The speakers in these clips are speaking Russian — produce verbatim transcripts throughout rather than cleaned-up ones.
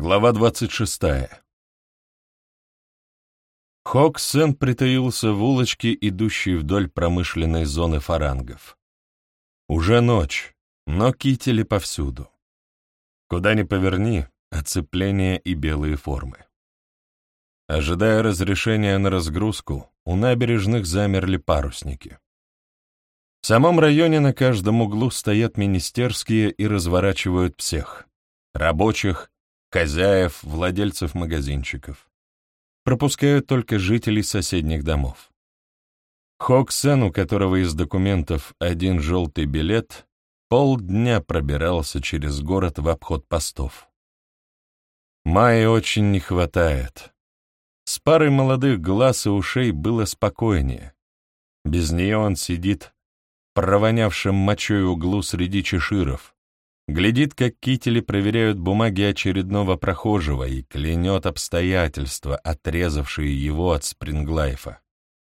Глава двадцать шестая. Хок-Сен притаился в улочке, идущей вдоль промышленной зоны фарангов. Уже ночь, но кители повсюду. Куда ни поверни, оцепление и белые формы. Ожидая разрешения на разгрузку, у набережных замерли парусники. В самом районе на каждом углу стоят министерские и разворачивают всех — рабочих, хозяев, владельцев магазинчиков. Пропускают только жителей соседних домов. Хок-Сен, у которого из документов один желтый билет, полдня пробирался через город в обход постов. Майи очень не хватает. С парой молодых глаз и ушей было спокойнее. Без нее он сидит в провонявшем мочой углу среди чеширов, глядит, как кители проверяют бумаги очередного прохожего и клянет обстоятельства, отрезавшие его от спринглайфа.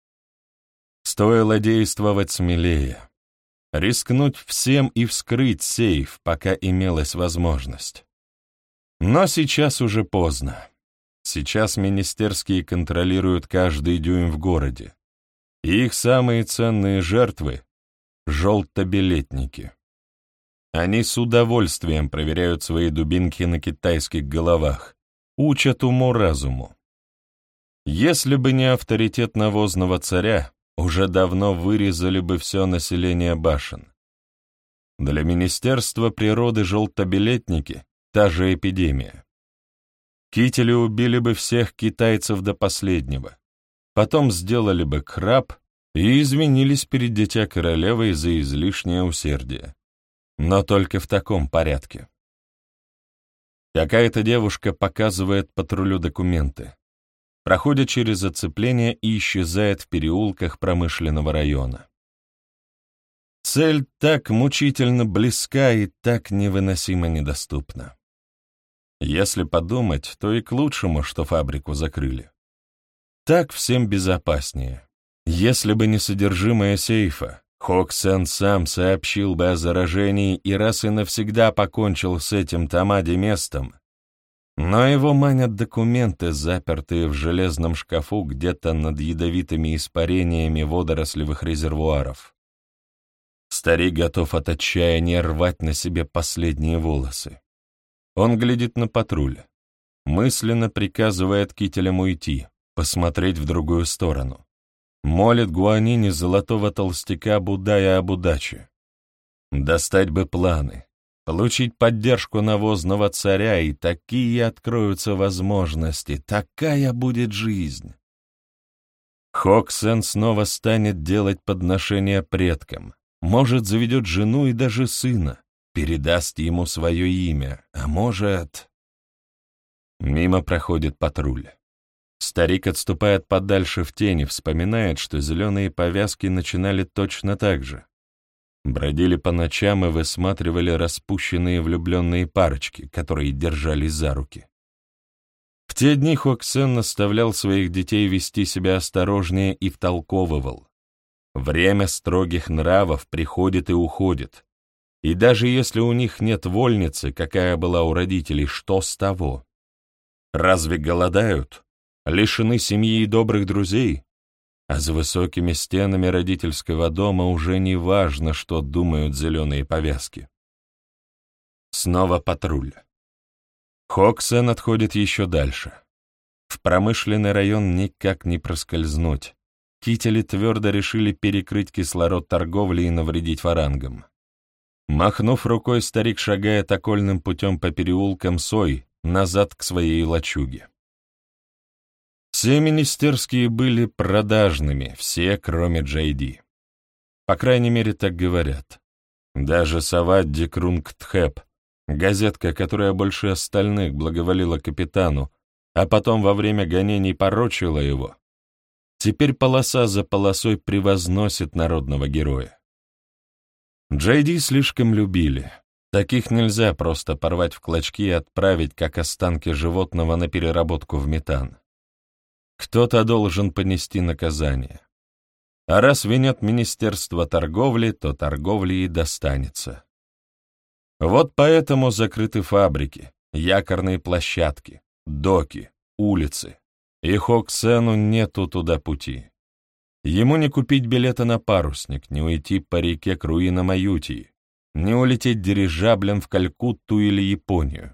Стоило действовать смелее, рискнуть всем и вскрыть сейф, пока имелась возможность. Но сейчас уже поздно. Сейчас министерские контролируют каждый дюйм в городе, и их самые ценные жертвы — желтобилетники. Они с удовольствием проверяют свои дубинки на китайских головах, учат уму-разуму. Если бы не авторитет навозного царя, уже давно вырезали бы все население башен. Для Министерства природы желтобилетники — та же эпидемия. Кители убили бы всех китайцев до последнего, потом сделали бы краб и извинились перед дитя королевой за излишнее усердие. Но только в таком порядке. Какая-то девушка показывает патрулю документы, проходит через оцепление и исчезает в переулках промышленного района. Цель так мучительно близка и так невыносимо недоступна. Если подумать, то и к лучшему, что фабрику закрыли. Так всем безопаснее. Если бы не содержимое сейфа, Хок-Сен сам сообщил бы о заражении и раз и навсегда покончил с этим Тамади местом, но его манят документы, запертые в железном шкафу где-то над ядовитыми испарениями водорослевых резервуаров. Старик готов от отчаяния рвать на себе последние волосы. Он глядит на патруль, мысленно приказывает кителям уйти, посмотреть в другую сторону. Молит Гуанине золотого толстяка Будая об удаче. Достать бы планы, получить поддержку навозного царя, и такие откроются возможности, такая будет жизнь. Хок-Сен снова станет делать подношения предкам, может, заведет жену и даже сына, передаст ему свое имя, а может... Мимо проходит патруль. Старик отступает подальше в тени, вспоминает, что зеленые повязки начинали точно так же. Бродили по ночам и высматривали распущенные влюбленные парочки, которые держались за руки. В те дни Хок-Сен наставлял своих детей вести себя осторожнее и втолковывал. Время строгих нравов приходит и уходит. И даже если у них нет вольницы, какая была у родителей, что с того? Разве голодают? Лишены семьи и добрых друзей, а за высокими стенами родительского дома уже не важно, что думают зеленые повязки. Снова патруль. Хок-Сен отходит еще дальше. В промышленный район никак не проскользнуть. Кители твердо решили перекрыть кислород торговли и навредить фарангам. Махнув рукой, старик шагает окольным путем по переулкам Сой назад к своей лачуге. Все министерские были продажными, все, кроме Джей Ди. По крайней мере, так говорят. Даже Савадди Крунгтхэп, газетка, которая больше остальных благоволила капитану, а потом во время гонений порочила его, теперь полоса за полосой превозносит народного героя. Джей Ди слишком любили. Таких нельзя просто порвать в клочки и отправить, как останки животного, на переработку в метан. Кто-то должен понести наказание. А раз винят Министерство торговли, то торговле и достанется. Вот поэтому закрыты фабрики, якорные площадки, доки, улицы. И Хоксену нету туда пути. Ему не купить билета на парусник, не уйти по реке к руинам Аютии, не улететь дирижаблем в Калькутту или Японию.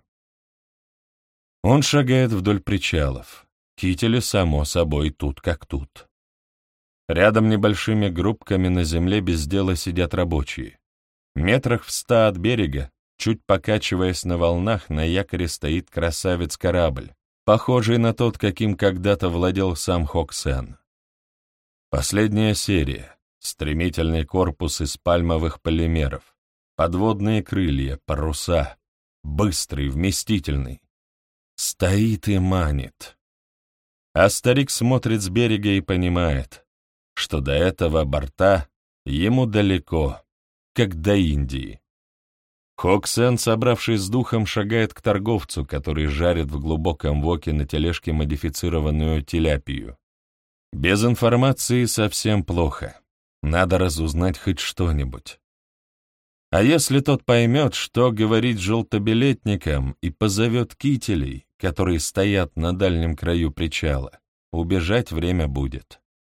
Он шагает вдоль причалов. Кители, само собой, тут как тут. Рядом небольшими группками на земле без дела сидят рабочие. Метрах в ста от берега, чуть покачиваясь на волнах, на якоре стоит красавец-корабль, похожий на тот, каким когда-то владел сам Хоксен. Последняя серия, стремительный корпус из пальмовых полимеров, подводные крылья, паруса, быстрый, вместительный. Стоит и манит. А старик смотрит с берега и понимает, что до этого борта ему далеко, как до Индии. Хоксен, собравшись с духом, шагает к торговцу, который жарит в глубоком воке на тележке модифицированную тиляпию. Без информации совсем плохо. Надо разузнать хоть что-нибудь. А если тот поймет, что говорить желтобилетникам, и позовет кителей, которые стоят на дальнем краю причала, убежать время будет.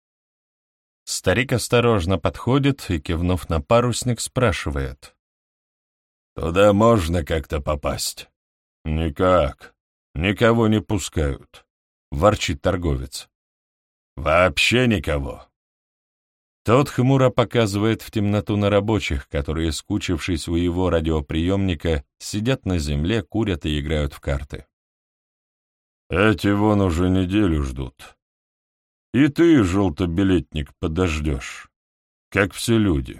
Старик осторожно подходит и, кивнув на парусник, спрашивает. «Туда можно как-то попасть?» «Никак. Никого не пускают», — ворчит торговец. «Вообще никого». Тот хмуро показывает в темноту на рабочих, которые, скучившись у его радиоприемника, сидят на земле, курят и играют в карты. «Эти вон уже неделю ждут. И ты, желтобилетник, подождешь, как все люди».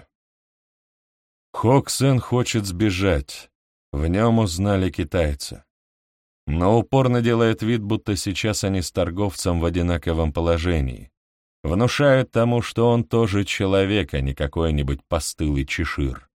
Хоксен хочет сбежать, в нем узнали китайца. Но упорно делает вид, будто сейчас они с торговцем в одинаковом положении. Внушает тому, что он тоже человек, а не какой-нибудь постылый чешир.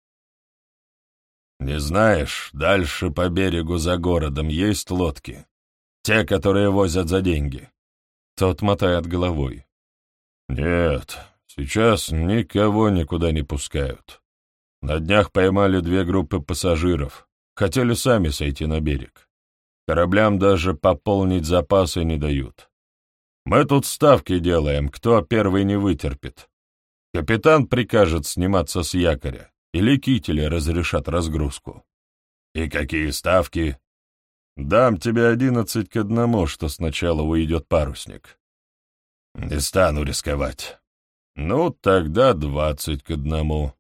«Не знаешь, дальше по берегу за городом есть лодки? Те, которые возят за деньги?» Тот мотает головой. «Нет, сейчас никого никуда не пускают. На днях поймали две группы пассажиров, хотели сами сойти на берег. Кораблям даже пополнить запасы не дают. Мы тут ставки делаем, кто первый не вытерпит. Капитан прикажет сниматься с якоря, или кители разрешат разгрузку». «И какие ставки?» «Дам тебе одиннадцать к одному, что сначала уйдет парусник». «Не стану рисковать». «Ну, тогда двадцать к одному».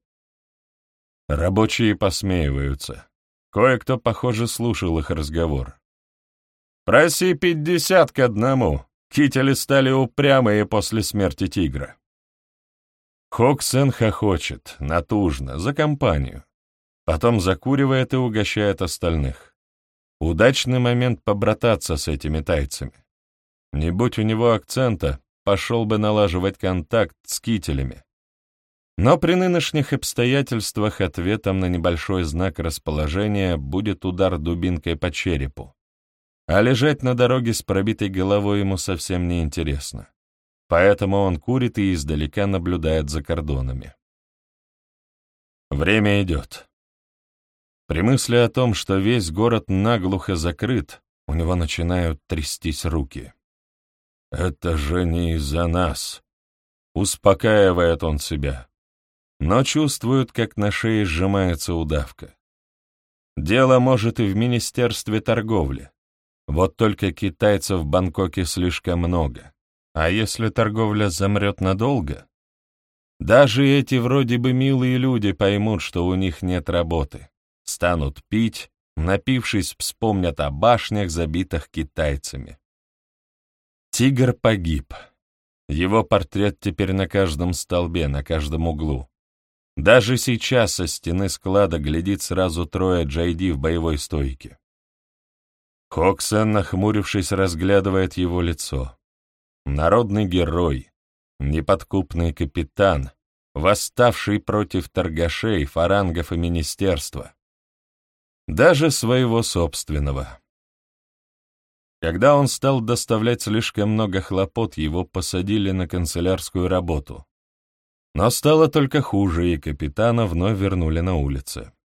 Рабочие посмеиваются. Кое-кто, похоже, слушал их разговор. «Проси пятьдесят к одному. Кители стали упрямые после смерти тигра». Хоксен хохочет, натужно, за компанию. Потом закуривает и угощает остальных. Удачный момент побрататься с этими тайцами. Не будь у него акцента, пошел бы налаживать контакт с кителями. Но при нынешних обстоятельствах ответом на небольшой знак расположения будет удар дубинкой по черепу. А лежать на дороге с пробитой головой ему совсем не интересно. Поэтому он курит и издалека наблюдает за кордонами. Время идет. При мысли о том, что весь город наглухо закрыт, у него начинают трястись руки. «Это же не из-за нас», — успокаивает он себя, но чувствует, как на шее сжимается удавка. Дело, может, и в Министерстве торговли. Вот только китайцев в Бангкоке слишком много. А если торговля замрет надолго? Даже эти вроде бы милые люди поймут, что у них нет работы. Станут пить, напившись, вспомнят о башнях, забитых китайцами. Тигр погиб. Его портрет теперь на каждом столбе, на каждом углу. Даже сейчас со стены склада глядит сразу трое джайди в боевой стойке. Хоксен, нахмурившись, разглядывает его лицо. Народный герой, неподкупный капитан, восставший против торгашей, фарангов и министерства. Даже своего собственного. Когда он стал доставлять слишком много хлопот, его посадили на канцелярскую работу. Но стало только хуже, и капитана вновь вернули на улицы.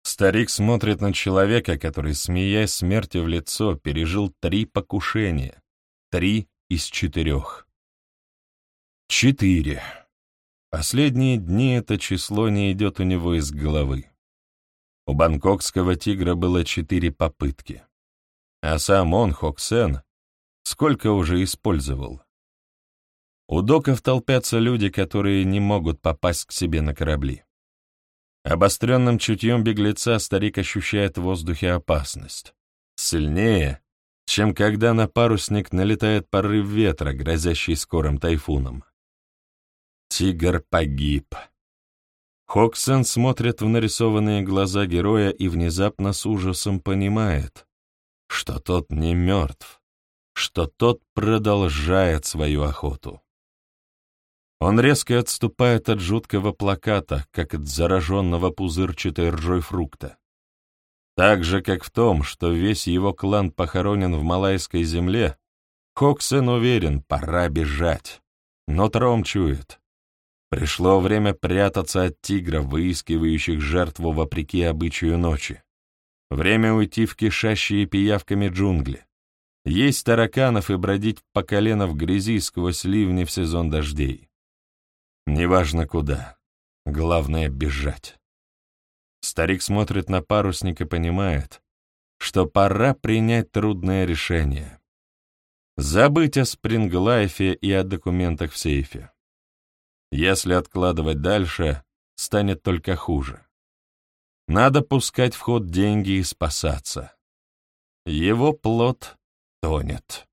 Старик смотрит на человека, который, смеясь смерти в лицо, пережил три покушения. Три из четырех. Четыре. Последние дни это число не идет у него из головы. У бангкокского тигра было четыре попытки. А сам он, Хок Сен, сколько уже использовал. У доков толпятся люди, которые не могут попасть к себе на корабли. Обостренным чутьем беглеца старик ощущает в воздухе опасность. Сильнее, чем когда на парусник налетает порыв ветра, грозящий скорым тайфуном. Тигр погиб. Хок Сен смотрит в нарисованные глаза героя и внезапно с ужасом понимает, что тот не мертв, что тот продолжает свою охоту. Он резко отступает от жуткого плаката, как от зараженного пузырчатой ржой фрукта. Так же, как в том, что весь его клан похоронен в малайской земле, Хок Сен уверен, пора бежать, но тром чует. Пришло время прятаться от тигров, выискивающих жертву вопреки обычаю ночи. Время уйти в кишащие пиявками джунгли. Есть тараканов и бродить по колено в грязи сквозь ливни в сезон дождей. Неважно куда. Главное — бежать. Старик смотрит на парусник и понимает, что пора принять трудное решение. Забыть о спринглайфе и о документах в сейфе. Если откладывать дальше, станет только хуже. Надо пускать в ход деньги и спасаться. Его плот тонет.